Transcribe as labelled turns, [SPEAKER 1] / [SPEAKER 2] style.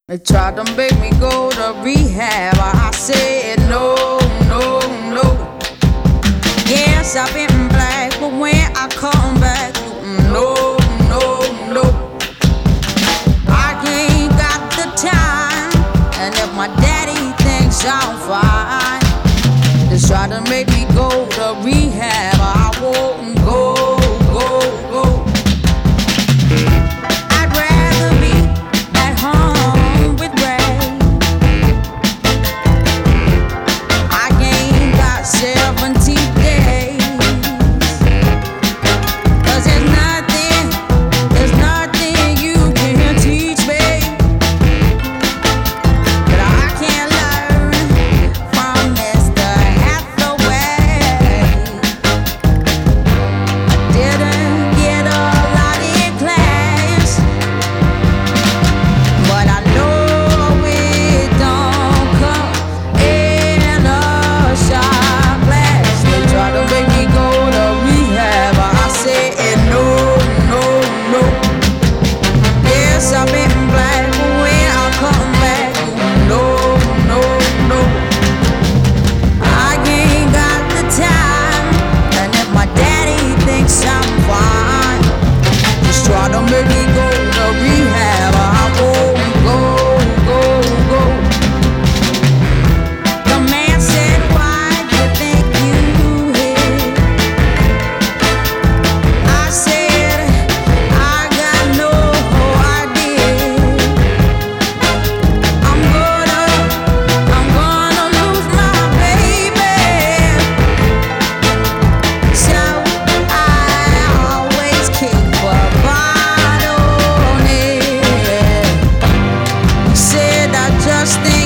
[SPEAKER 1] They tried to make me go to rehab. I said no, no, no. Yes, I've been black, but when I come back, no, no, no. I ain't got the time, and if my daddy thinks I'm fine, they try to make me go to rehab. I won't go, go, go. I'd rather be at home with Ray. I ain't got 70 days, 'cause there's nothing you can teach me that I can't learn from Mr. Hathaway. I didn't get a lot in class, but I know it don't come in a shot glass. They try to make me go to rehab. I said no, no, no. Yes, I've been black, but when I come back, no, no, no. I ain't got the time, and if my daddy thinks I'm fine, just try to make me go to rehab. I won't go, go, go. The man said, why do you think you hit? I said, I got no idea. I'm gonna lose my baby, so I always keep a bottle on it. He said I just think